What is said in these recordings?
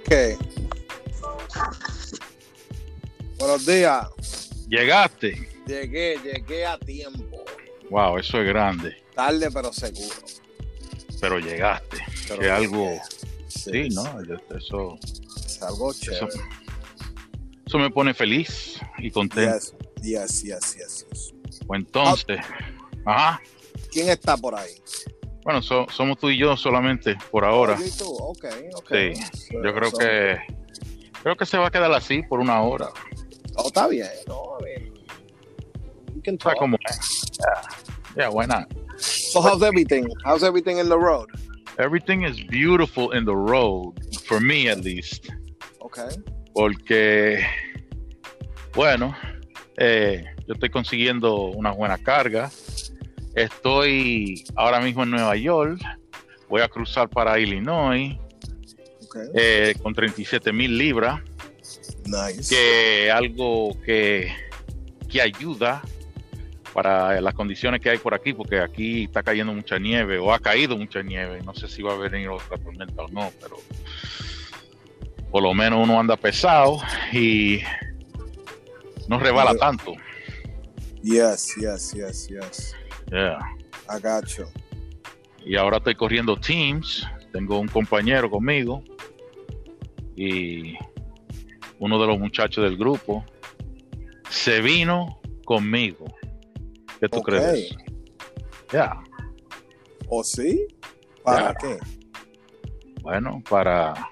¿Qué? Buenos días. Llegaste. Llegué a tiempo. Wow, eso es grande. Tarde, pero seguro. Pero llegaste. Pero que algo. Sí, Sí, ¿no? Eso, es algo chévere. eso me pone feliz y contento. Yes. Pues entonces, ajá. ¿Quién está por ahí? Bueno, somos tú y yo solamente por ahora. Yo y tú. Ok. Sí, yo creo que se va a quedar así por una hora. Oh, está bien. No, I mean, you can Está talk. como, yeah, why not? So how's everything? How's everything in the road? Everything is beautiful in the road, for me at least. Okay. Porque, bueno, yo estoy consiguiendo una buena carga. Estoy ahora mismo en Nueva York. Voy a cruzar para Illinois con 37,000 libras. Nice. Que algo que ayuda para las condiciones que hay por aquí, porque aquí está cayendo mucha nieve, o ha caído mucha nieve. No sé si va a venir otra tormenta o no, pero por lo menos uno anda pesado y no rebala tanto. Yes. Yeah. I got you. Y ahora estoy corriendo teams. Tengo un compañero conmigo y uno de los muchachos del grupo se vino conmigo. ¿Qué tú crees de eso? Yeah. ¿O sí? ¿Para qué? Bueno, para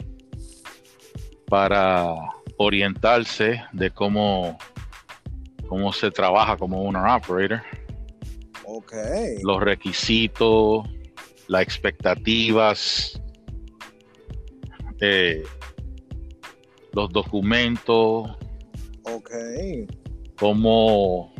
orientarse de cómo se trabaja como owner operator. Okay. Los requisitos, las expectativas, los documentos. Okay. Cómo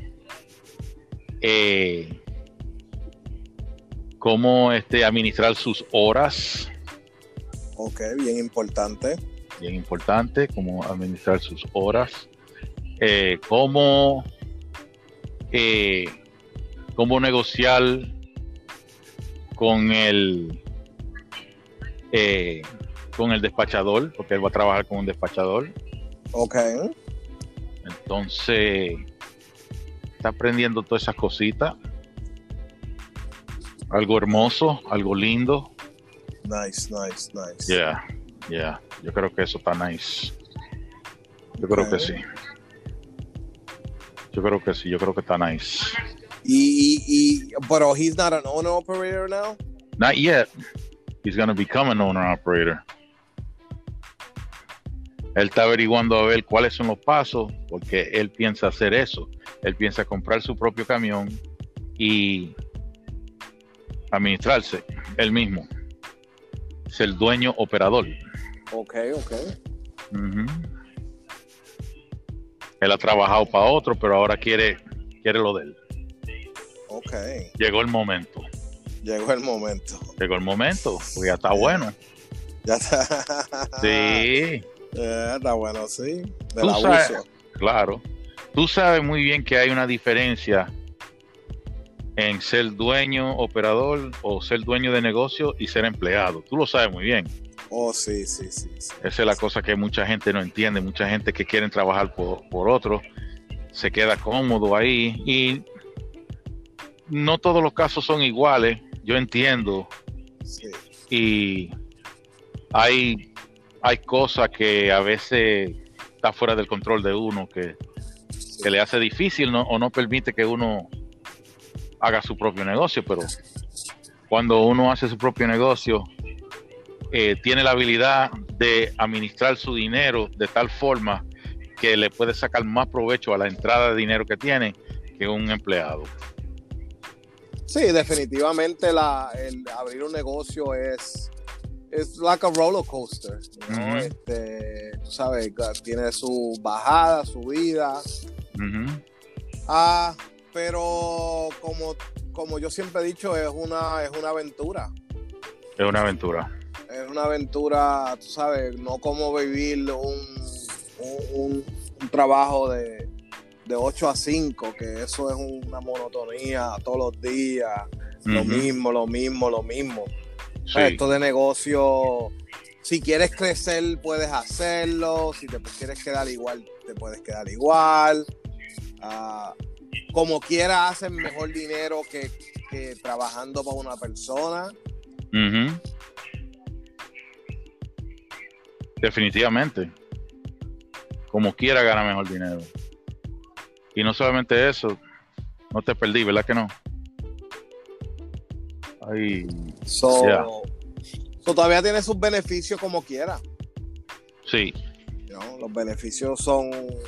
administrar sus horas. Okay, bien importante. Bien importante, cómo administrar sus horas. Cómo negociar con el despachador, porque él va a trabajar con un despachador. Okay. Entonces, está aprendiendo todas esas cositas. Algo hermoso, algo lindo. Nice. Yeah. Yo creo que eso está nice. Yo creo que sí. Yo creo que está nice. Pero he's not an owner operator now? Not yet. He's going to become an owner operator. Él está averiguando a ver cuáles son los pasos, porque él piensa hacer eso. Él piensa comprar su propio camión y administrarse él mismo. Ser el dueño operador. Okay. Uh-huh. Él ha trabajado para otro, pero ahora quiere lo de él. Okay. Llegó el momento, porque ya está bueno. Ya está. Sí. Está bueno, sí. Tú sabes, claro. Tú sabes muy bien que hay una diferencia en ser dueño operador o ser dueño de negocio y ser empleado. Tú lo sabes muy bien. Oh, sí. Esa es la cosa que mucha gente no entiende. Mucha gente que quiere trabajar por otro se queda cómodo ahí, y no todos los casos son iguales. Yo entiendo. Sí. Y hay cosas que a veces está fuera del control de uno, que le hace difícil, ¿no? O no permite que uno haga su propio negocio. Pero cuando uno hace su propio negocio, tiene la habilidad de administrar su dinero de tal forma que le puede sacar más provecho a la entrada de dinero que tiene que un empleado. Sí, definitivamente el abrir un negocio es like a roller coaster, ¿no? Uh-huh. Tú sabes, tiene su bajada, subida. Uh-huh. Pero como yo siempre he dicho, es una aventura. Es una aventura. Es una aventura, tú sabes, no como vivir un trabajo de 8 a 5, que eso es una monotonía todos los días. Uh-huh. Lo mismo. Sí. Esto de negocio Si quieres crecer, puedes hacerlo. Si te quieres quedar igual, te puedes quedar igual. Como quiera, hacen mejor dinero que trabajando para una persona. Uh-huh. Definitivamente. Como quiera, gana mejor dinero. Y no solamente eso, no te perdí, ¿verdad que no? Ay, So todavía tiene sus beneficios como quiera. sí. ¿No? Los beneficios son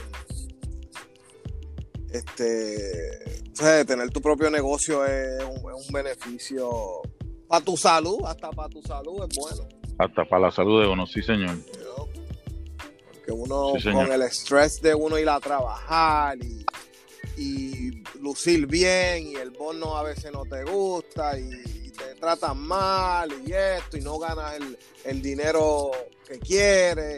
tener tu propio negocio es un beneficio para tu salud, hasta para tu salud es bueno. Hasta para la salud de uno, sí, señor. ¿No? Porque uno Sí, señor. con el estrés de uno ir a trabajar y lucir bien y el bono a veces no te gusta y te tratan mal y esto y no ganas el dinero que quieres.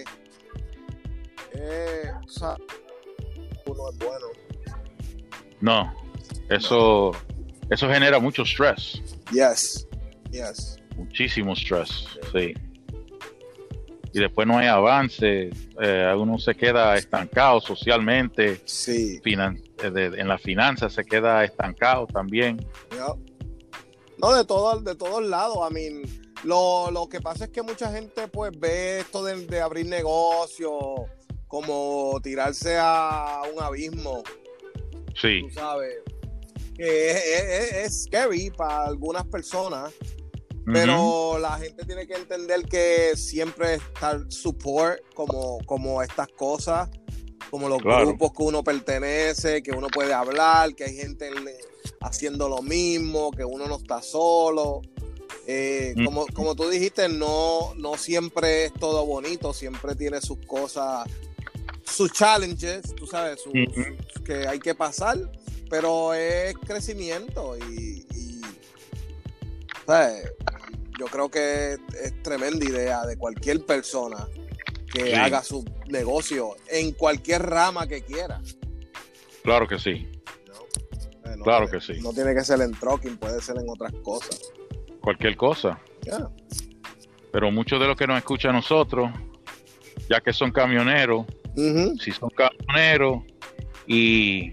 Uno es bueno. No, eso genera mucho stress. Yes. Muchísimo stress, sí. Y después no hay avance, uno se queda estancado socialmente, sí. En las finanzas se queda estancado también. Yep. No, de todos lados. I mean, lo que pasa es que mucha gente pues ve esto de abrir negocios como tirarse a un abismo. Sí. Tú sabes, que es scary para algunas personas, pero la gente tiene que entender que siempre está el support como estas cosas, como los grupos que uno pertenece, que uno puede hablar, que hay gente haciendo lo mismo, que uno no está solo. Como tú dijiste, no siempre es todo bonito, siempre tiene sus cosas, sus challenges, tú sabes, que hay que pasar, pero es crecimiento y ¿sabes? Yo creo que es tremenda idea de cualquier persona que haga su negocio en cualquier rama que quiera. Claro que sí. Claro que sí. No tiene que ser en trucking, puede ser en otras cosas. Cualquier cosa. Yeah. Pero muchos de los que nos escuchan a nosotros, ya que son camioneros, si son camioneros y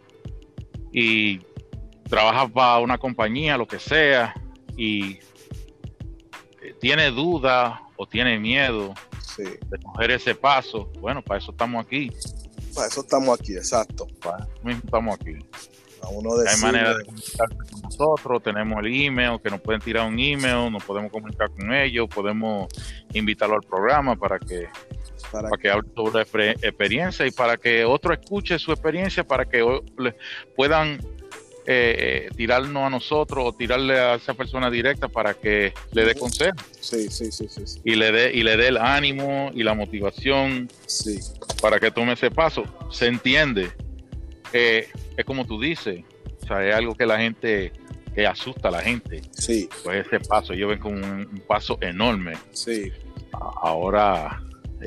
trabajas para una compañía, lo que sea, y tiene duda o tiene miedo de coger ese paso, bueno, para eso estamos aquí. Para eso estamos aquí, exacto. Para eso mismo estamos aquí. A uno decirle... Hay manera de comunicarse con nosotros, tenemos el email, que nos pueden tirar un email, nos podemos comunicar con ellos, podemos invitarlo al programa para que hable sobre la experiencia y para que otro escuche su experiencia, para que puedan tirarnos a nosotros o tirarle a esa persona directa para que le dé consejo. Sí. Y le dé el ánimo y la motivación para que tome ese paso. Se entiende. Es como tú dices, o sea, es algo que la gente, que asusta a la gente. Sí. Pues ese paso, ellos ven como un paso enorme. Sí. Ahora,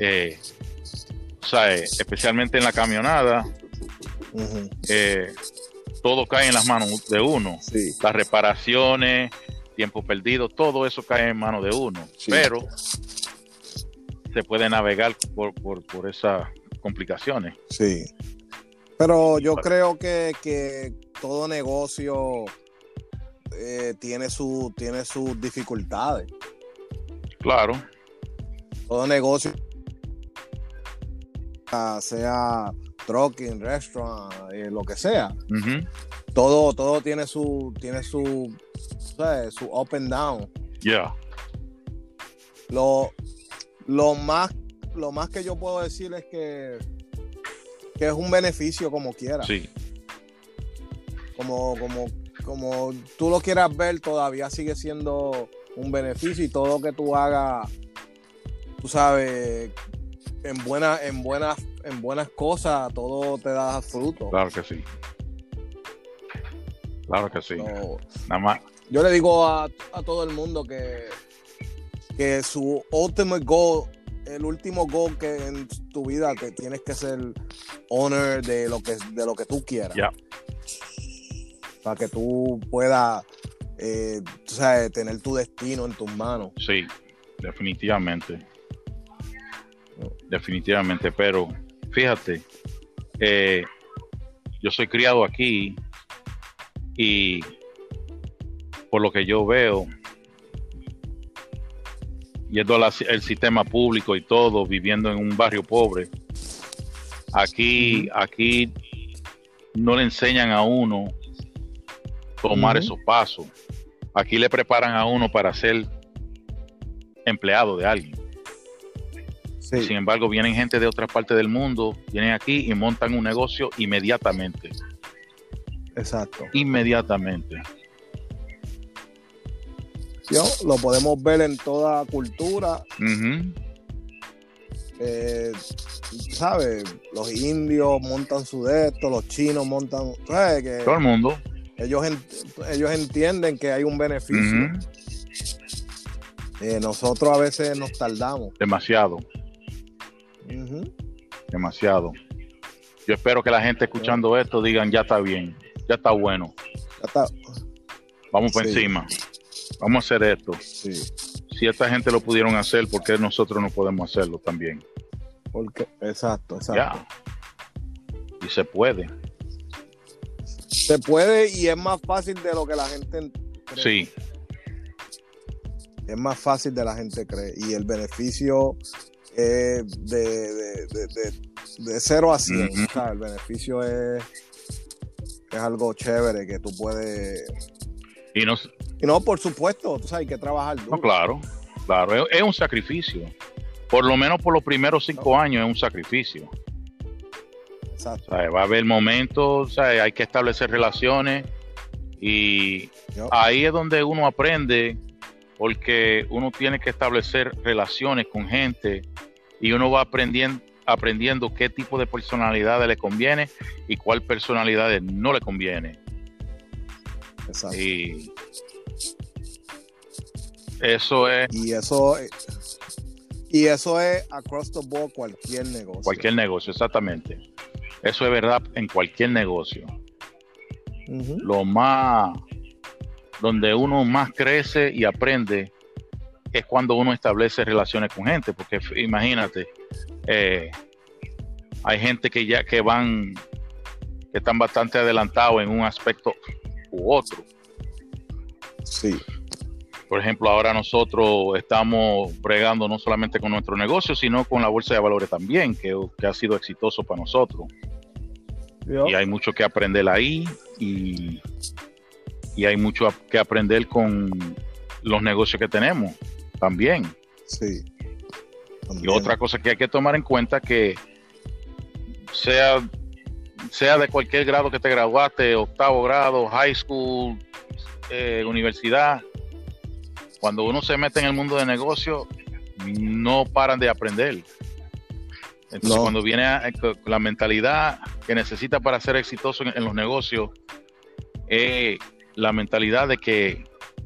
o sea, especialmente en la camionada, todo cae en las manos de uno. Sí. Las reparaciones, tiempo perdido, todo eso cae en manos de uno. Sí. Pero se puede navegar por esas complicaciones. Sí. Pero yo creo que todo negocio tiene sus dificultades. Claro. Todo negocio, sea trucking, restaurant, lo que sea. Todo tiene su up and down. Yeah. Lo más que yo puedo decir es que es un beneficio como quiera. Sí. Como tú lo quieras ver, todavía sigue siendo un beneficio y todo lo que tú hagas, tú sabes, en buenas cosas, todo te da fruto. Claro que sí. Claro que sí. Nada más. Yo le digo a todo el mundo que su ultimate goal, el último goal que en tu vida, que tienes que ser owner de lo que tú quieras. Yeah. Para que tú puedas tú sabes, tener tu destino en tus manos. Sí, definitivamente. definitivamente. Pero fíjate, yo soy criado aquí y por lo que yo veo, yendo al sistema público y todo, viviendo en un barrio pobre, aquí no le enseñan a uno tomar esos pasos. Aquí le preparan a uno para ser empleado de alguien. Sí. Sin embargo, vienen gente de otras partes del mundo, vienen aquí y montan un negocio inmediatamente. Exacto. Inmediatamente. Lo podemos ver en toda cultura. ¿Sabes? Los indios montan su de esto, los chinos montan. ¿Sabes? Que todo el mundo. Ellos entienden que hay un beneficio. Nosotros a veces nos tardamos. Demasiado. Demasiado. Yo espero que la gente escuchando esto digan, ya está bien, ya está bueno. Ya está. Vamos por encima. Vamos a hacer esto. Sí. Si esta gente lo pudieron hacer, ¿por qué nosotros no podemos hacerlo también? Porque, exacto. Ya. Y se puede. Se puede y es más fácil de lo que la gente cree. Sí. Es más fácil de la gente cree. Y el beneficio de 0 a 100. O sea, el beneficio es algo chévere que tú puedes... Y no, por supuesto, tú sabes, hay que trabajar duro. No, claro. Es un sacrificio. Por lo menos por los primeros 5 años es un sacrificio. Exacto. O sea, va a haber momentos, o sea, hay que establecer relaciones y ahí es donde uno aprende, porque uno tiene que establecer relaciones con gente y uno va aprendiendo qué tipo de personalidad le conviene y cuál personalidad no le conviene. Exacto. Y eso es... Y eso es across the board, cualquier negocio. Cualquier negocio, exactamente. Eso es verdad en cualquier negocio. Lo más, donde uno más crece y aprende es cuando uno establece relaciones con gente, porque imagínate, hay gente que están bastante adelantados en un aspecto u otro. Sí. Por ejemplo, ahora nosotros estamos bregando no solamente con nuestro negocio, sino con la bolsa de valores también, que ha sido exitoso para nosotros. Y hay mucho que aprender ahí y hay mucho que aprender con los negocios que tenemos también. Sí. También. Y otra cosa que hay que tomar en cuenta, que sea de cualquier grado que te graduaste, 8º grado, high school, universidad, cuando uno se mete en el mundo de negocios, no paran de aprender. Entonces, cuando viene la mentalidad que necesita para ser exitoso en los negocios, la mentalidad de que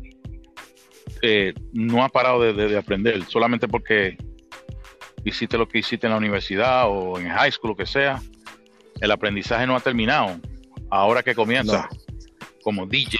no ha parado de aprender, solamente porque hiciste lo que hiciste en la universidad o en high school, lo que sea, el aprendizaje no ha terminado. Ahora que comienza, como DJ.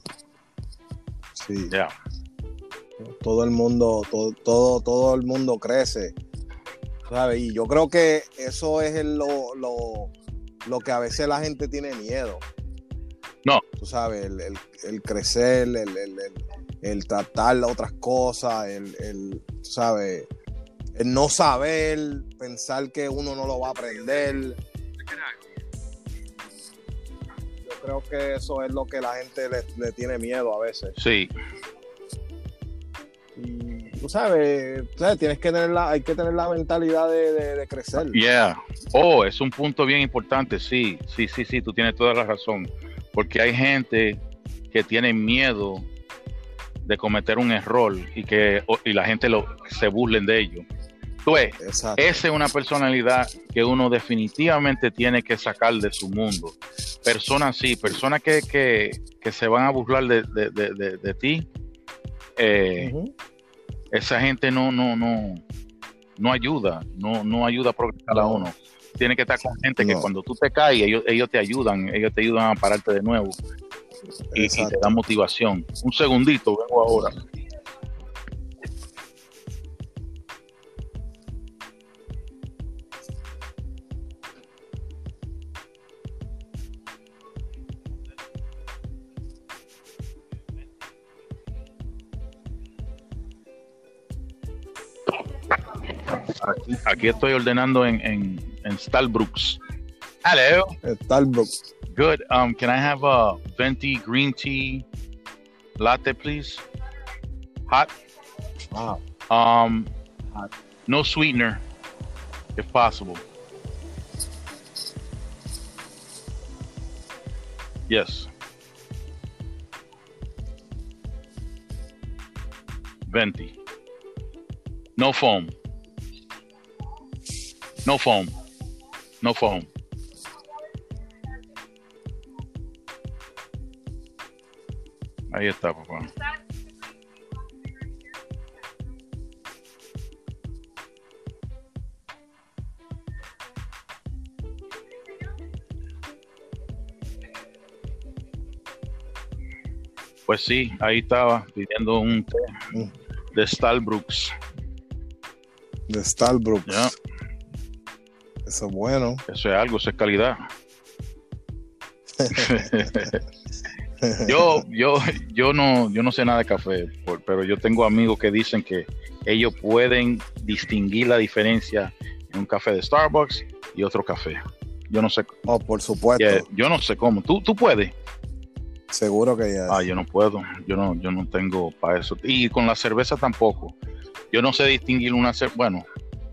Sí. Yeah. Todo el mundo crece, ¿sabes? Y yo creo que eso es lo que a veces la gente tiene miedo. No. Tú sabes, el crecer, el tratar otras cosas, tú sabes, el no saber, pensar que uno no lo va a aprender. Yo creo que eso es lo que la gente le tiene miedo a veces. Sí. Y tú sabes, hay que tener la mentalidad de crecer. Yeah. Es un punto bien importante. Sí, tú tienes toda la razón. Porque hay gente que tiene miedo de cometer un error y la gente se burlen de ello. Esa es una personalidad que uno definitivamente tiene que sacar de su mundo. Personas que se van a burlar de ti. Esa gente no ayuda, no ayuda a progresar a uno. Tiene que estar con gente que cuando tú te caes, ellos te ayudan a pararte de nuevo y te dan motivación. Un segundito, vengo ahora. Aquí estoy ordenando en Starbucks. Hello. Starbucks. Good. Can I have a venti green tea latte, please? Hot. Wow. Hot. No sweetener, if possible. Yes. Venti. No foam. No foam. No foam. Ahí está, papá. Pues sí, ahí estaba pidiendo un té de Starbucks. De Starbucks. Yeah. Eso es bueno. Eso es algo, eso es calidad. yo no sé nada de café, pero yo tengo amigos que dicen que ellos pueden distinguir la diferencia en un café de Starbucks y otro café. Yo no sé. Oh, por supuesto. Yo no sé cómo. ¿Tú puedes? Seguro que ya. Yo no puedo. Yo no tengo para eso. Y con la cerveza tampoco. Yo no sé distinguir una cerveza. Bueno,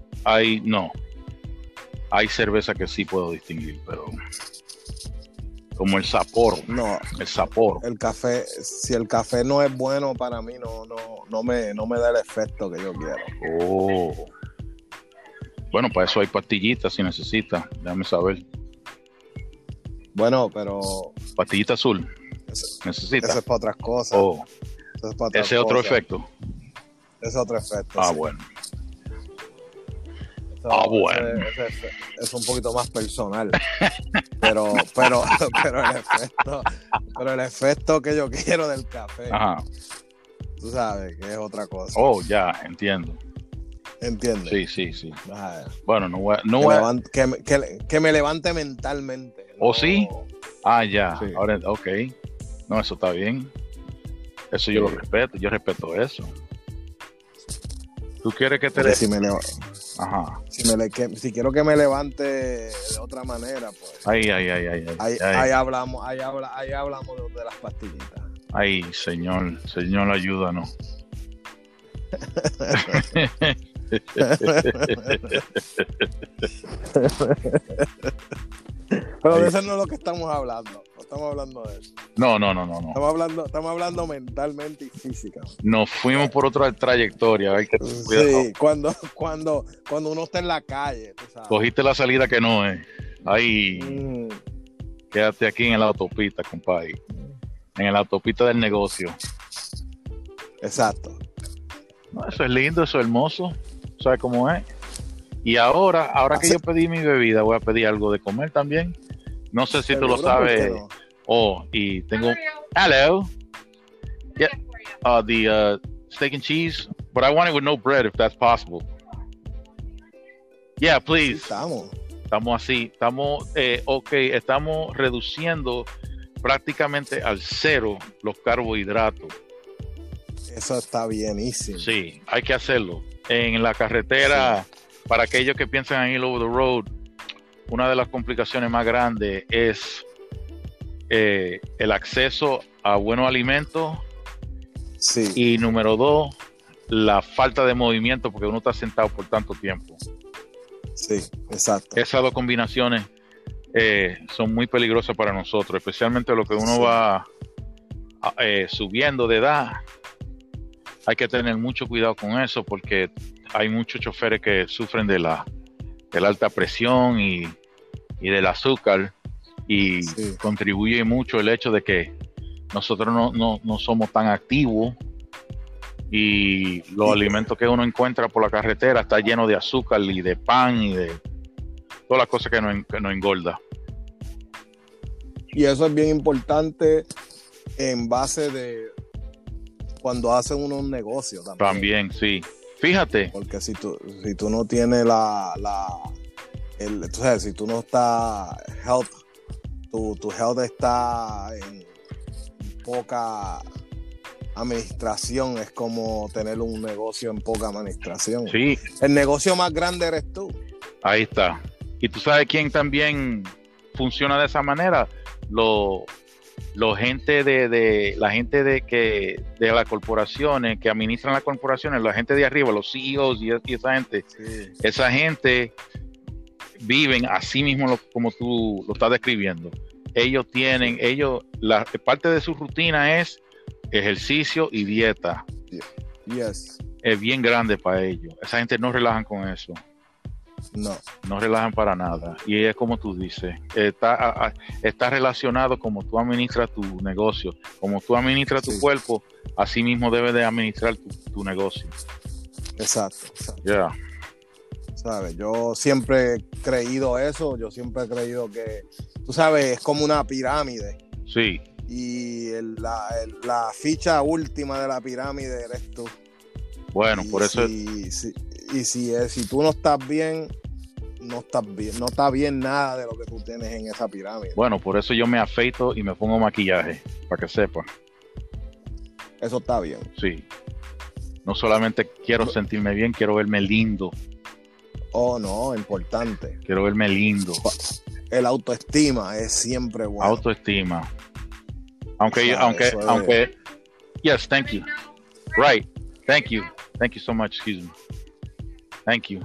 hay cerveza que sí puedo distinguir, pero como el sabor. No. El sabor. El café, si el café no es bueno para mí, no me da el efecto que yo quiero. Oh. Bueno, para eso hay pastillitas si necesita. Déjame saber. Bueno, pero pastillita azul. Necesita. Eso es para otras cosas. Oh. Eso es para otras Ese es otro cosas. Efecto. Es otro efecto. Sí. Bueno. Bueno. Es un poquito más personal. pero el efecto que yo quiero del café. Ajá. Tú sabes que es otra cosa. Oh, ya, entiendo. ¿Entiendes? Sí. Ajá. Bueno, que me levante mentalmente. ¿Oh, sí? Ya. Sí. Ahora, ok. No, eso está bien. Eso yo lo respeto. Yo respeto eso. ¿Tú quieres que te... Ajá. Si quiero que me levante de otra manera, pues... Ahí hablamos de las pastillitas. Ay, Señor, ayúdanos. Pero de eso no es lo que estamos hablando. No estamos hablando de eso. No. Estamos hablando mentalmente y física. Nos fuimos por otra trayectoria. Hay que tener cuidado. Sí, cuando uno está en la calle, tú sabes. Cogiste la salida que no es. Ahí. Quédate aquí en la autopista, compadre. En la autopista del negocio. Exacto. No, eso es lindo, eso es hermoso. ¿Sabes cómo es? Y ahora que yo pedí mi bebida, voy a pedir algo de comer también. No sé si tú lo sabes. No? Y tengo... Hello. Yeah. The steak and cheese. But I want it with no bread, if that's possible. Yeah, please. Sí, estamos así. Estamos reduciendo prácticamente al cero los carbohidratos. Eso está bienísimo. Sí, hay que hacerlo. En la carretera, sí. Para aquellos que piensan en ir over the road, una de las complicaciones más grandes es el acceso a buenos alimentos. Sí. Y número 2, la falta de movimiento porque uno está sentado por tanto tiempo. Sí, exacto. Esas dos combinaciones son muy peligrosas para nosotros, especialmente lo que uno va subiendo de edad. Hay que tener mucho cuidado con eso porque hay muchos choferes que sufren de la alta presión y del azúcar y contribuye mucho el hecho de que nosotros no somos tan activos y los alimentos que uno encuentra por la carretera está lleno de azúcar y de pan y de todas las cosas que nos engorda. Y eso es bien importante en base de cuando hacen uno un negocio también. También, sí. Fíjate. Porque si tú no tienes si tú no estás health, tu health está en poca administración es como tener un negocio en poca administración. Sí. El negocio más grande eres tú. Ahí está. ¿Y tú sabes quién también funciona de esa manera? La gente de las corporaciones, que administran las corporaciones, la gente de arriba, los CEOs y esa gente. Sí. Esa gente viven así mismo como tú lo estás describiendo. Parte de su rutina es ejercicio y dieta. Yes. Es bien grande para ellos. Esa gente no relajan con eso. No relajan para nada. Y es como tú dices, está relacionado como tú administras tu negocio. Como tú administras tu cuerpo, así mismo debes de administrar tu negocio. Exacto. Yeah. ¿Sabes? Yo siempre he creído eso. Yo siempre he creído que, tú sabes, es como una pirámide. Sí. Y la ficha última de la pirámide eres tú. Bueno, por eso... Si tú no estás bien, no está bien nada de lo que tú tienes en esa pirámide. Bueno, por eso yo me afeito y me pongo maquillaje, para que sepa. Eso está bien. Sí. No solamente quiero sentirme bien, quiero verme lindo. Oh, no, importante. Quiero verme lindo. El autoestima es siempre bueno. Autoestima. Aunque, yes, thank you. Right, thank you so much, excuse me. Thank you.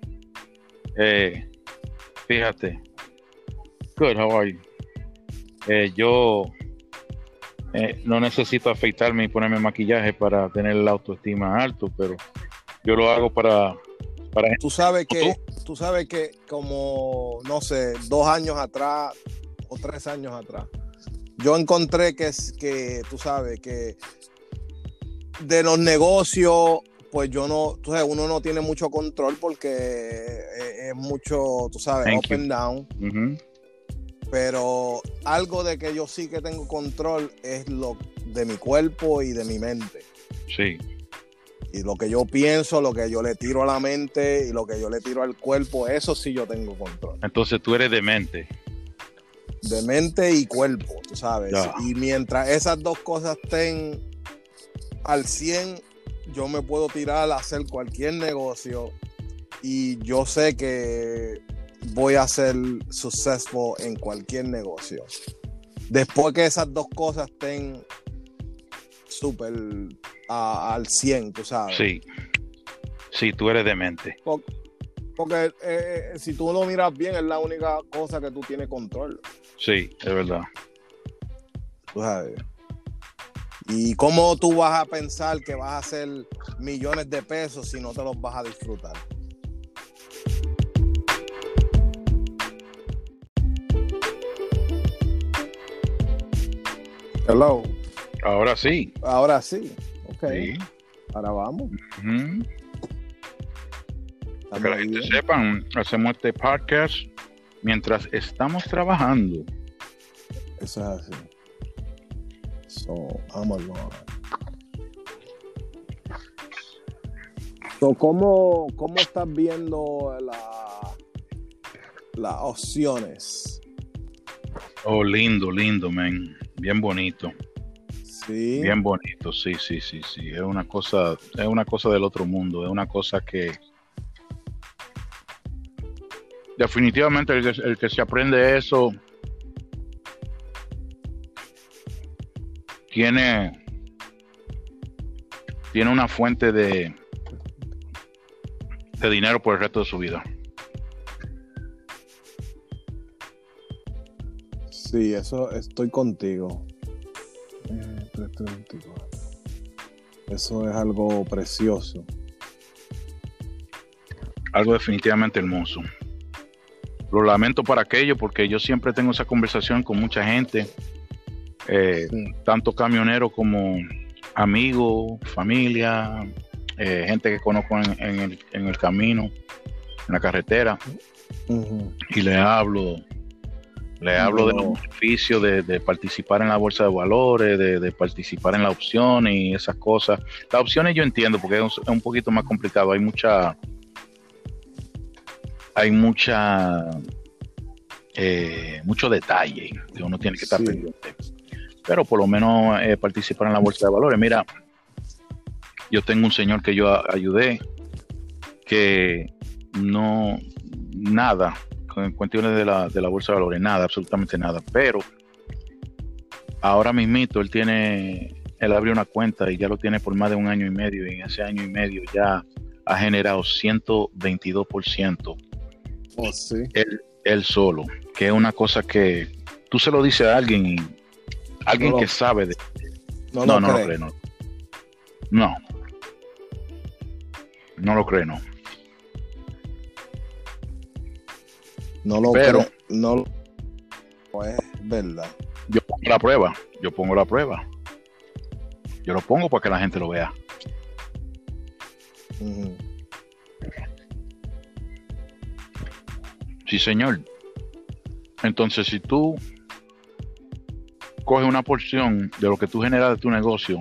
Fíjate. Good, how are you? Yo no necesito afeitarme y ponerme maquillaje para tener la autoestima alto, pero yo lo hago para tú sabes que como, no sé, 2 años atrás o 3 años atrás, yo encontré que tú sabes que de los negocios, pues uno no tiene mucho control porque es mucho, tú sabes, up and down. Uh-huh. Pero algo de que yo sí que tengo control es lo de mi cuerpo y de mi mente. Sí. Y lo que yo pienso, lo que yo le tiro a la mente y lo que yo le tiro al cuerpo, eso sí yo tengo control. Entonces tú eres de mente. De mente y cuerpo, tú sabes. Ya. Y mientras esas dos cosas estén al 100, yo me puedo tirar a hacer cualquier negocio y yo sé que voy a ser successful en cualquier negocio. Después que esas dos cosas estén súper al 100, tú sabes. Sí, tú eres de mente. Porque si tú lo miras bien, es la única cosa que tú tienes control. Sí, es verdad. Tú sabes. ¿Y cómo tú vas a pensar que vas a hacer millones de pesos si no te los vas a disfrutar? Hello. Ahora sí. Ok. Sí. Ahora vamos. Uh-huh. Para que la gente sepan, hacemos este podcast mientras estamos trabajando. Eso es así. So, I'm alone. So, ¿cómo estás viendo las opciones? Oh, lindo, man. Bien bonito. Sí. Bien bonito, sí. Es una cosa del otro mundo. Es una cosa que definitivamente el que se aprende eso tiene una fuente de dinero por el resto de su vida. Sí, eso estoy contigo. Eso es algo precioso. Algo definitivamente hermoso. Lo lamento para aquello porque yo siempre tengo esa conversación con mucha gente, tanto camioneros como amigos, familia, gente que conozco en el camino, en la carretera, uh-huh. Y le hablo de los beneficios de participar en la bolsa de valores, de participar en las opciones y esas cosas. Las opciones yo entiendo porque es un poquito más complicado, hay mucho detalle que uno tiene que estar pendiente. Pero por lo menos participar en la bolsa de valores. Mira, Yo tengo un señor que yo ayudé que no, nada, con cuestiones de la bolsa de valores, nada, absolutamente nada, pero ahora mismito él abrió una cuenta y ya lo tiene por más de 1 año y medio, y en ese año y medio ya ha generado 122%. Oh, sí. Él solo, que es una cosa que tú se lo dices a alguien y alguien que sabe de... No lo cree, no. No lo cree, no. No lo pero cree, no es verdad. Yo pongo la prueba. Yo lo pongo para que la gente lo vea. Uh-huh. Sí, señor. Entonces, si tú coges una porción de lo que tú generas de tu negocio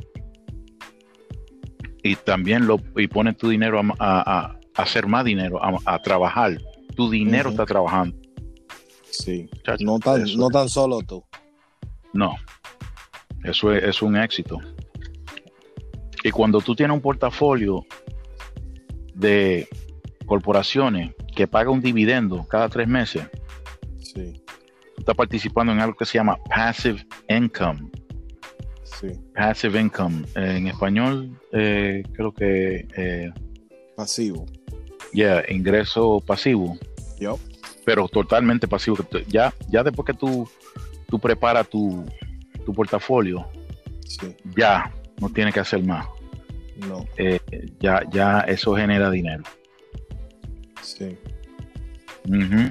y también y pones tu dinero a hacer más dinero, a trabajar, tu dinero está trabajando. Sí. Chacho, no tan solo tú. No. Eso es un éxito. Y cuando tú tienes un portafolio de corporaciones que paga un dividendo cada 3 meses, sí, tú estás participando en algo que se llama passive income. Sí. Passive income. En español, creo que... pasivo. Ingreso pasivo. Yep. Pero totalmente pasivo. Ya después que tú preparas tu portafolio, sí, ya no tienes que hacer más. No. Ya eso genera dinero. Sí. Uh-huh.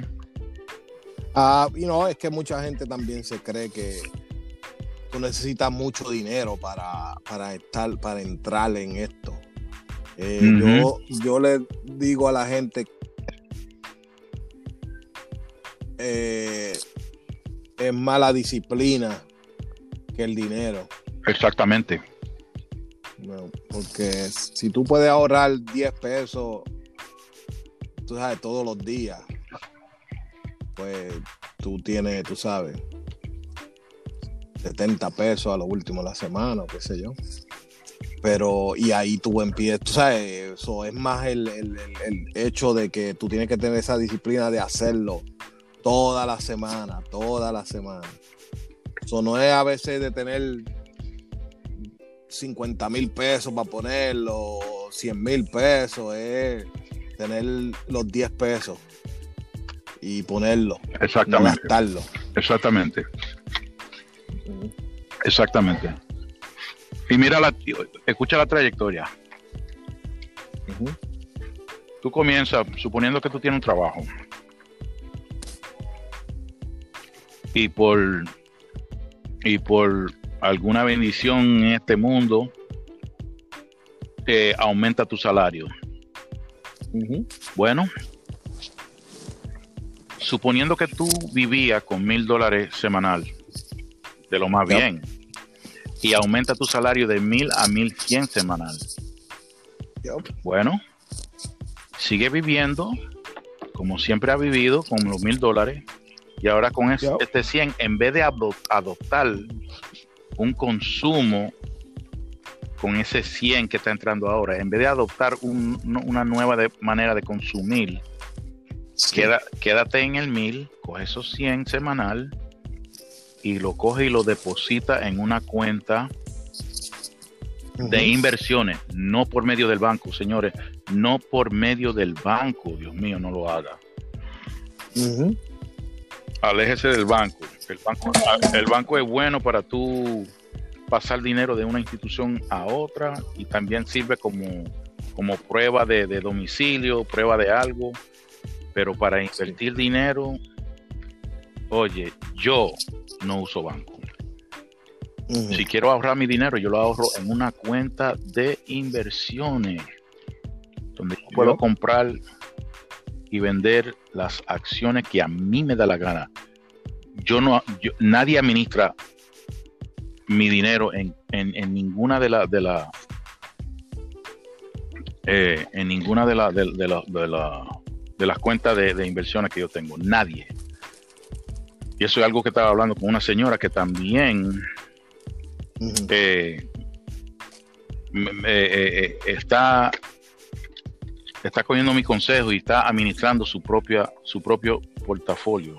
Es que mucha gente también se cree que tú necesitas mucho dinero para entrar en esto. Uh-huh. Yo le digo a la gente es más la disciplina que el dinero. Exactamente. No, porque si tú puedes ahorrar 10 pesos, tú sabes, todos los días, pues tú tienes, tú sabes, 70 pesos a lo último de la semana, o qué sé yo. Pero, y ahí tú empiezas, tú sabes, eso es más el hecho de que tú tienes que tener esa disciplina de hacerlo toda la semana. Eso no es a veces de tener 50,000 pesos para ponerlo, 100,000 pesos, es tener los 10 pesos y ponerlo, exactamente, no gastarlo. Exactamente. Uh-huh. Exactamente. Y mira, escucha la trayectoria. Uh-huh. Tú comienzas, suponiendo que tú tienes un trabajo, y por alguna bendición en este mundo aumenta tu salario. Uh-huh. Bueno, suponiendo que tú vivías con $1,000 semanal, de lo más bien, y aumenta tu salario de 1,000 a 1,100 semanal. Bueno, sigue viviendo como siempre ha vivido, con los $1,000, y ahora con este 100, en vez de adoptar un consumo con ese 100 que está entrando ahora, en vez de adoptar una nueva manera de consumir, sí, quédate en el 1,000, coge esos 100 semanal y lo coge y lo deposita en una cuenta de inversiones, no por medio del banco, señores, no por medio del banco. Dios mío, no lo haga. Aléjese del banco. El banco es bueno para tú pasar dinero de una institución a otra, y también sirve como prueba de domicilio, prueba de algo, pero para invertir dinero, oye, yo no uso banco. Si quiero ahorrar mi dinero, yo lo ahorro en una cuenta de inversiones, donde yo puedo comprar y vender las acciones que a mí me da la gana. Nadie administra mi dinero en ninguna de las cuentas de inversiones que yo tengo. Nadie. Y eso es algo que estaba hablando con una señora que también está cogiendo mi consejo y está administrando su propio portafolio.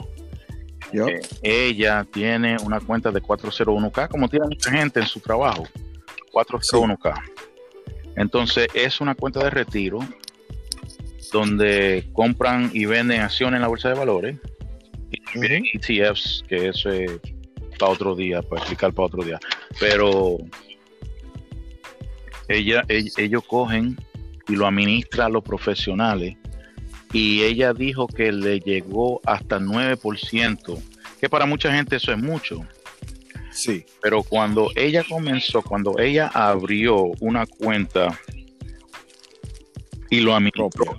Ella tiene una cuenta de 401k, como tiene mucha gente en su trabajo, 401k. Sí. Entonces es una cuenta de retiro donde compran y venden acciones en la bolsa de valores y también ETFs, que eso es para otro día, para explicar para otro día. Pero ellos cogen y lo administran a los profesionales, y ella dijo que le llegó hasta 9%, que para mucha gente eso es mucho. Sí. Pero cuando ella abrió una cuenta y lo administró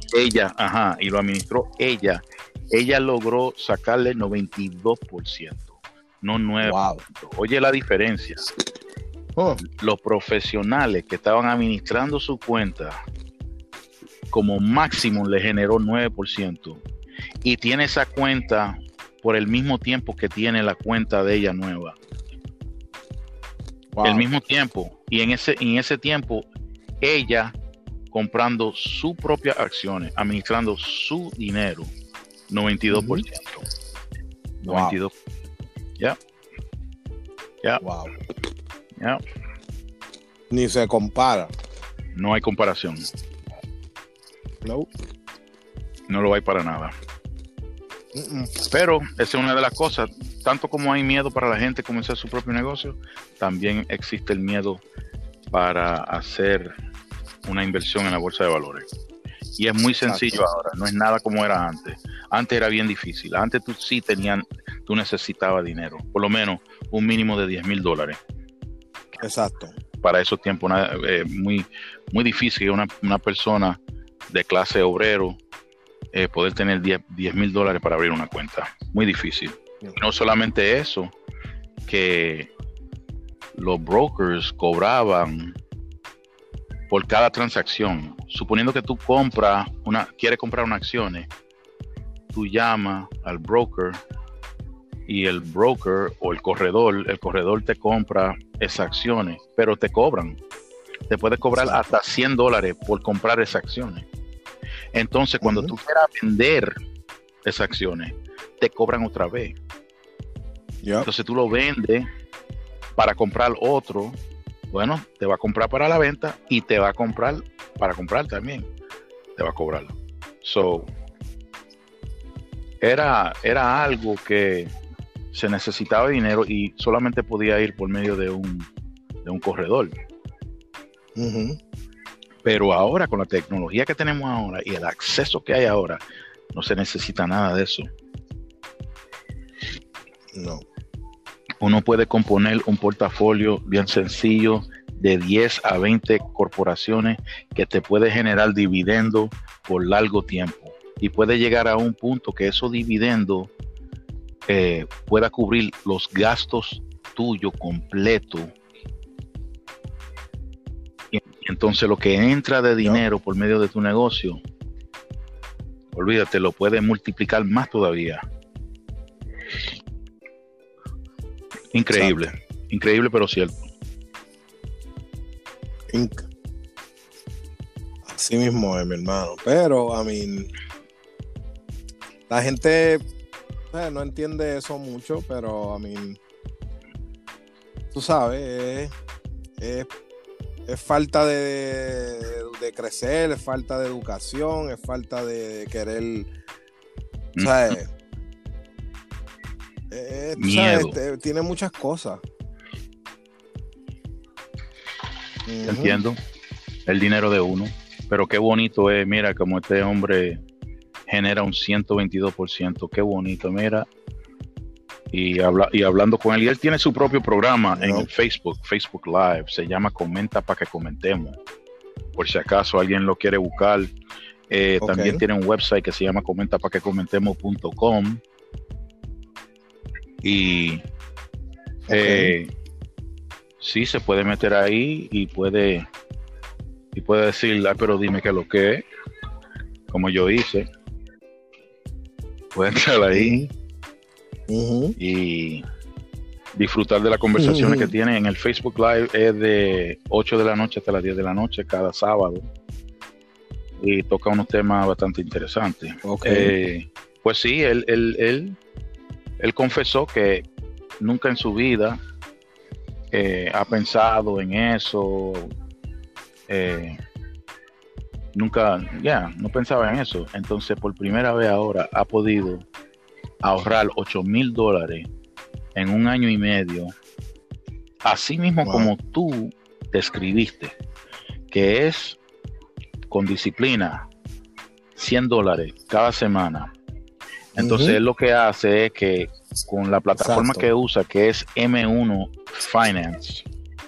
ella logró sacarle 92%, no 9%. Wow. Oye la diferencia. Los profesionales que estaban administrando su cuenta, como máximo le generó 9%, y tiene esa cuenta por el mismo tiempo que tiene la cuenta de ella nueva. Wow. El mismo tiempo, y en ese tiempo ella comprando sus propias acciones, administrando su dinero, 92%. 92%. Ya. Wow. Yeah. Ni se compara. No hay comparación. No. No lo hay para nada. Pero esa es una de las cosas. Tanto como hay miedo para la gente comenzar su propio negocio, también existe el miedo para hacer una inversión en la bolsa de valores. Y es muy sencillo ahora. No es nada como era antes. Antes era bien difícil. Antes tú necesitabas dinero. Por lo menos un mínimo de $10,000. Exacto. Para esos tiempos, muy, muy difícil una persona de clase obrero poder tener $10,000 para abrir una cuenta. Muy difícil. No solamente eso, que los brokers cobraban por cada transacción. Suponiendo que tú quieres comprar una acción, tú llamas al broker y el broker o el corredor te compra esas acciones, pero te cobran. Te puede cobrar hasta $100 por comprar esas acciones. Entonces, cuando tú quieras vender esas acciones, te cobran otra vez. Entonces, tú lo vendes para comprar otro. Bueno, te va a comprar para la venta y te va a comprar para comprar también. Te va a cobrar. So, era algo que se necesitaba dinero y solamente podía ir por medio de un corredor. Pero ahora, con la tecnología que tenemos ahora y el acceso que hay ahora, no se necesita nada de eso. No. Uno puede componer un portafolio bien sencillo de 10 a 20 corporaciones que te puede generar dividendos por largo tiempo. Y puede llegar a un punto que esos dividendos pueda cubrir los gastos tuyos completos. Y entonces lo que entra de dinero por medio de tu negocio, olvídate, lo puedes multiplicar más todavía. Increíble. Exacto. Increíble, pero cierto. Así mismo es, mi hermano. Pero, la gente no entiende eso mucho, pero, tú sabes, es falta de crecer, es falta de educación, es falta de querer, ¿sabes? Miedo. ¿Sabes? Tiene muchas cosas. Entiendo. El dinero de uno. Pero qué bonito es, mira, como este hombre genera un 122%. Qué bonito, mira. Y hablando con él. Y él tiene su propio programa en el Facebook Live. Se llama Comenta para que comentemos. Por si acaso alguien lo quiere buscar. También tiene un website que se llama comentapaquecomentemos.com. Y sí, se puede meter ahí y puede decir, pero dime qué es lo que es, como yo hice. Puede entrar ahí y disfrutar de las conversaciones que tiene en el Facebook Live. Es de 8 de la noche hasta las 10 de la noche cada sábado y toca unos temas bastante interesantes. Pues sí, él confesó que nunca en su vida ha pensado en eso, nunca, no pensaba en eso. Entonces por primera vez ahora ha podido ahorrar $8,000 en un año y medio, así mismo como tú describiste, que es con disciplina, $100 cada semana. Entonces él lo que hace es que con la plataforma que usa, que es M1 Finance,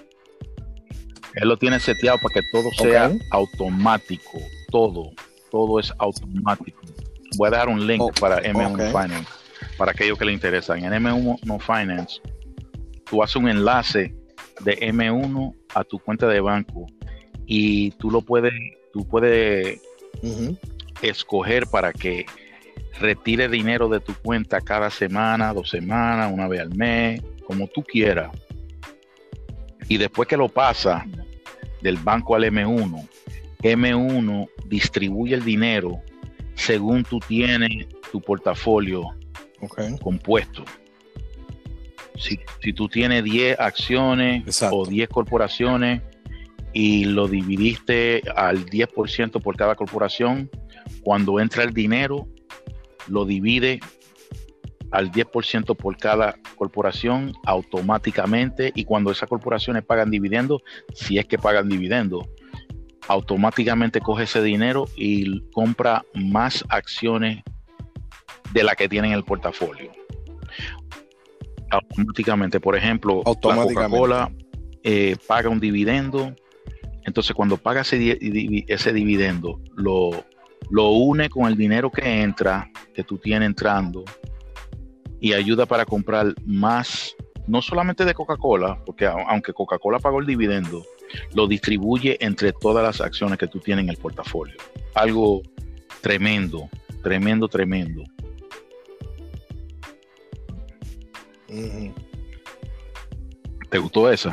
él lo tiene seteado para que todo sea automático, todo es automático. Voy a dejar un link para M1 Finance para aquellos que le interesan. En M1 Finance tú haces un enlace de M1 a tu cuenta de banco y tú puedes escoger para que retire dinero de tu cuenta cada semana, 2 semanas, una vez al mes, como tú quieras. Y después que lo pasa del banco al M1, M1 distribuye el dinero según tú tienes tu portafolio compuesto. Si tú tienes 10 acciones o 10 corporaciones y lo dividiste al 10% por cada corporación, cuando entra el dinero, lo divide al 10% por cada corporación automáticamente, y cuando esas corporaciones pagan dividendos, si es que pagan dividendos, automáticamente coge ese dinero y compra más acciones de la que tiene en el portafolio. Automáticamente, por ejemplo, la Coca-Cola paga un dividendo, entonces cuando paga ese dividendo, lo une con el dinero que entra, que tú tienes entrando, y ayuda para comprar más, no solamente de Coca-Cola, porque aunque Coca-Cola pagó el dividendo, lo distribuye entre todas las acciones que tú tienes en el portafolio. Algo tremendo. ¿Te gustó esa?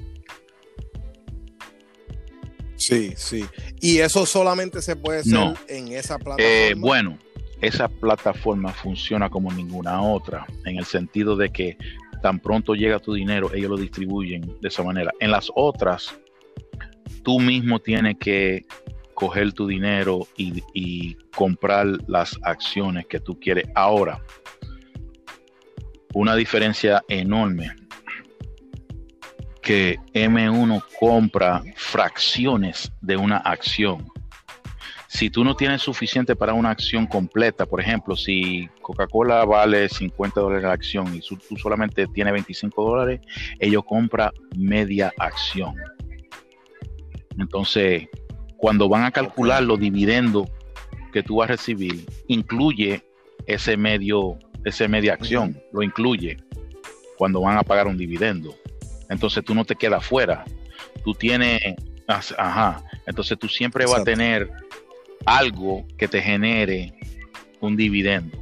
Sí. ¿Y eso solamente se puede hacer en esa plataforma? Bueno, esa plataforma funciona como ninguna otra, en el sentido de que tan pronto llega tu dinero, ellos lo distribuyen de esa manera. En las otras, tú mismo tienes que coger tu dinero y comprar las acciones que tú quieres. Ahora, una diferencia enorme, que M1 compra fracciones de una acción. Si tú no tienes suficiente para una acción completa, por ejemplo, si Coca-Cola vale $50 la acción y tú solamente tienes $25, ellos compran media acción. Entonces, cuando van a calcular los dividendos que tú vas a recibir, incluye esa media acción, lo incluye cuando van a pagar un dividendo. Entonces tú no te quedas fuera. Tú tienes, entonces tú siempre vas a tener algo que te genere un dividendo.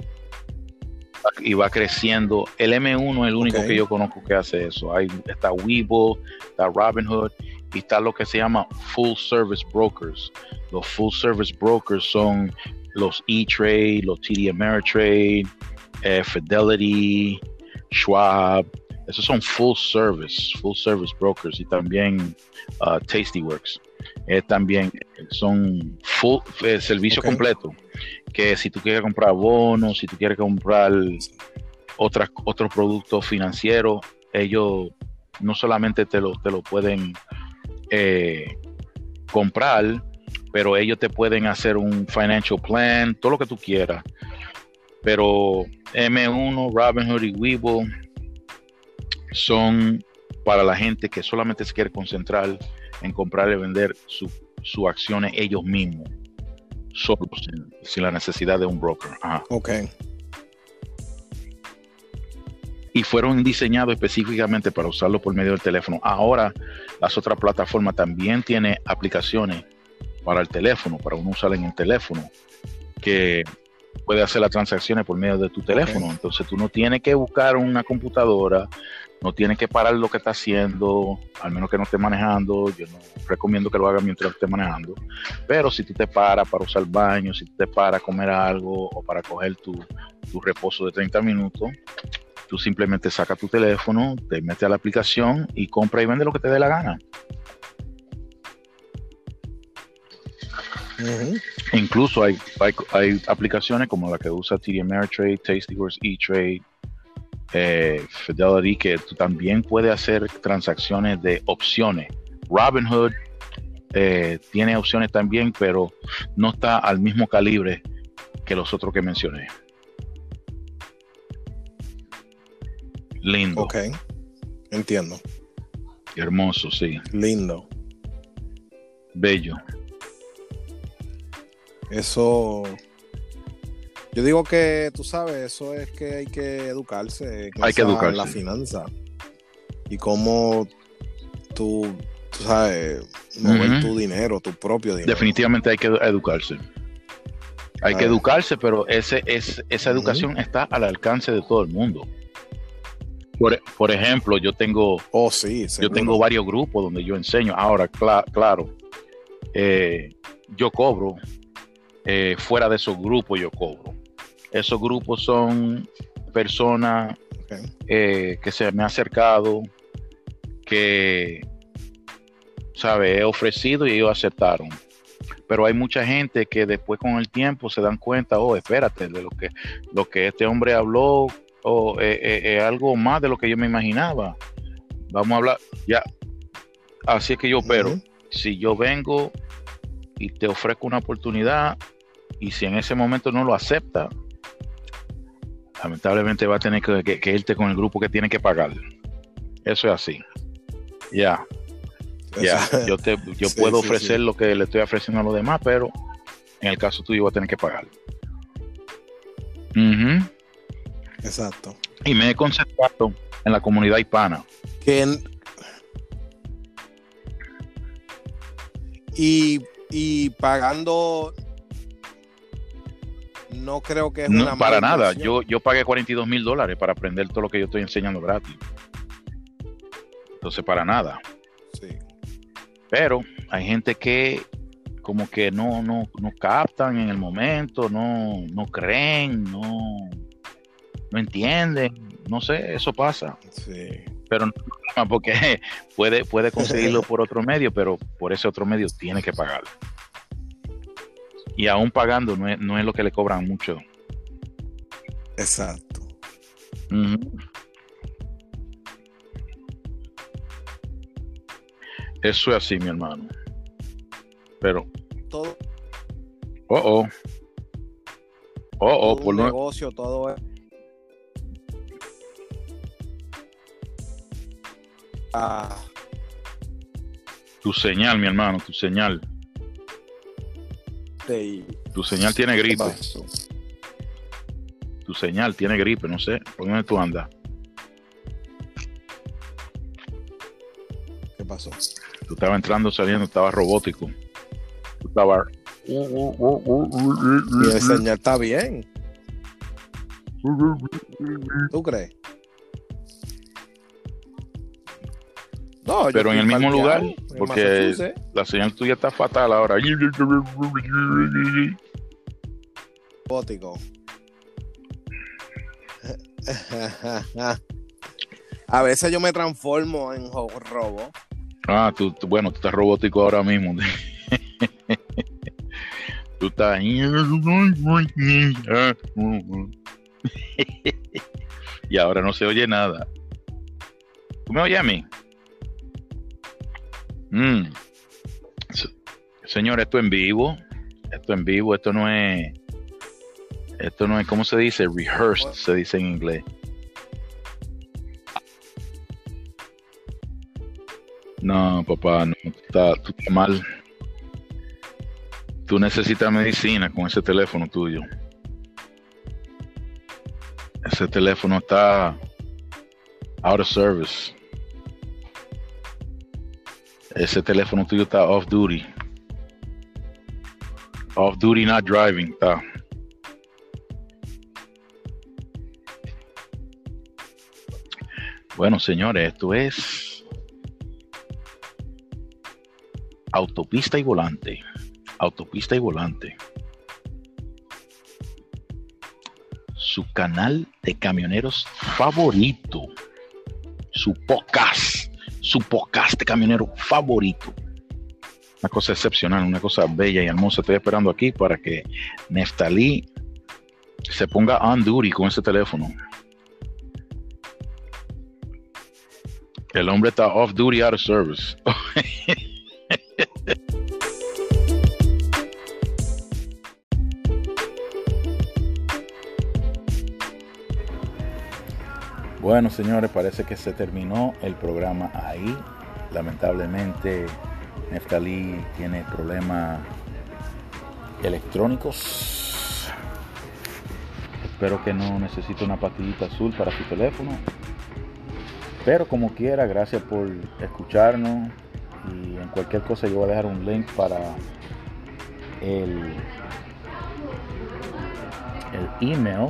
Y va creciendo. El M1 es el único que yo conozco que hace eso. Está Webull, está Robinhood, y está lo que se llama Full Service Brokers. Los Full Service Brokers son los E-Trade, los TD Ameritrade, Fidelity, Schwab. Esos son full service brokers, y también Tastyworks. También son full servicio completo, que si tú quieres comprar bonos, si tú quieres comprar otros productos financieros, ellos no solamente te lo pueden comprar, pero ellos te pueden hacer un financial plan, todo lo que tú quieras. Pero M1, Robinhood y Webull son para la gente que solamente se quiere concentrar en comprar y vender sus acciones ellos mismos, solos, sin la necesidad de un broker. Y fueron diseñados específicamente para usarlo por medio del teléfono. Ahora las otras plataformas también tienen aplicaciones para el teléfono, para uno usar en el teléfono, que puedes hacer las transacciones por medio de tu teléfono. Okay. Entonces tú no tienes que buscar una computadora, no tienes que parar lo que estás haciendo, al menos que no estés manejando. Yo no recomiendo que lo hagas mientras estés manejando, pero si tú te paras para usar el baño, si tú te paras a comer algo o para coger tu reposo de 30 minutos, tú simplemente sacas tu teléfono, te metes a la aplicación y compra y vende lo que te dé la gana. Uh-huh. Incluso hay aplicaciones como la que usa TD Ameritrade, Tastyworks, E-Trade, Fidelity, que tú también puedes hacer transacciones de opciones. Robinhood tiene opciones también, pero no está al mismo calibre que los otros que mencioné. Lindo. Ok, entiendo. Hermoso, sí. Lindo. Bello. Eso, yo digo que, tú sabes, eso es que hay que educarse. Hay que educarse en la finanza. Y cómo tú sabes, mover tu dinero, tu propio dinero. Definitivamente hay que educarse. Hay que educarse, pero esa educación está al alcance de todo el mundo. Por ejemplo, yo tengo varios grupos donde yo enseño. Ahora, claro, yo cobro. Fuera de esos grupos yo cobro. Esos grupos son personas que se me han acercado, que, ¿sabe? He ofrecido y ellos aceptaron. Pero hay mucha gente que después con el tiempo se dan cuenta, espérate, de lo que este hombre habló, algo más de lo que yo me imaginaba. Vamos a hablar, ya. Así es que yo opero. Si yo vengo y te ofrezco una oportunidad, y si en ese momento no lo acepta, lamentablemente va a tener que irte con el grupo que tiene que pagar. Eso es así. Ya. Yo puedo ofrecer lo que le estoy ofreciendo a los demás, pero en el caso tuyo va a tener que pagar. Uh-huh. Exacto. Y me he concentrado en la comunidad hispana. Y pagando, no creo que es una para nada. Yo pagué $42,000 para aprender todo lo que yo estoy enseñando gratis. Entonces, para nada. Sí. Pero hay gente que como que no captan en el momento, no creen, no entienden. No sé, eso pasa. Sí. Pero no, porque puede conseguirlo por otro medio, pero por ese otro medio tiene que pagar. Y aún pagando no es lo que le cobran mucho. Exacto. Uh-huh. Eso es así, mi hermano. Pero todo por un negocio, todo es tu señal, mi hermano, tu señal. Sí. Tu señal tiene gripe. Tu señal tiene gripe, no sé. ¿Por dónde tú andas? ¿Qué pasó? Tú estabas entrando, saliendo, estabas robótico. Tú estabas... Y el señal está bien. ¿Tú crees? No, pero en el mismo lugar, porque la señal tuya está fatal ahora. Robótico. A veces yo me transformo en robo. Ah, tú estás robótico ahora mismo. Tú estás... Y ahora no se oye nada. ¿Tú me oyes a mí? Señor, esto en vivo. Esto no es, ¿cómo se dice? Rehearsed, se dice en inglés. No, papá, no, tú estás mal. Tú necesitas medicina con ese teléfono tuyo. Ese teléfono está out of service. Ese teléfono tuyo está off duty. Off duty, not driving. Está. Bueno, señores, esto es Autopista y Volante. Autopista y Volante. Su canal de camioneros favorito. Su podcast de camionero favorito. Una cosa excepcional, una cosa bella y hermosa. Estoy esperando aquí para que Neftalí se ponga on duty con ese teléfono. El hombre está off duty, out of service. Bueno, señores, parece que se terminó el programa ahí. Lamentablemente, Neftalí tiene problemas electrónicos. Espero que no necesite una pastillita azul para su teléfono. Pero como quiera, gracias por escucharnos. Y en cualquier cosa yo voy a dejar un link para el email.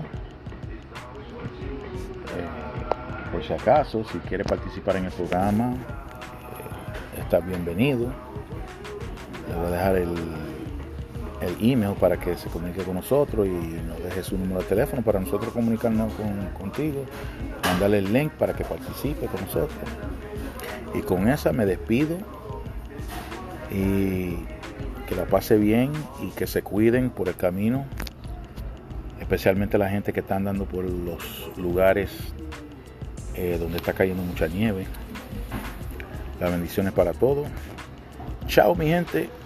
Por si acaso, si quiere participar en el programa, está bienvenido. Le voy a dejar el email para que se comunique con nosotros y nos deje su número de teléfono para nosotros comunicarnos contigo, mandarle el link para que participe con nosotros. Y con esa me despido y que la pase bien y que se cuiden por el camino, especialmente la gente que está andando por los lugares donde está cayendo mucha nieve. Las bendiciones para todos. Chao, mi gente.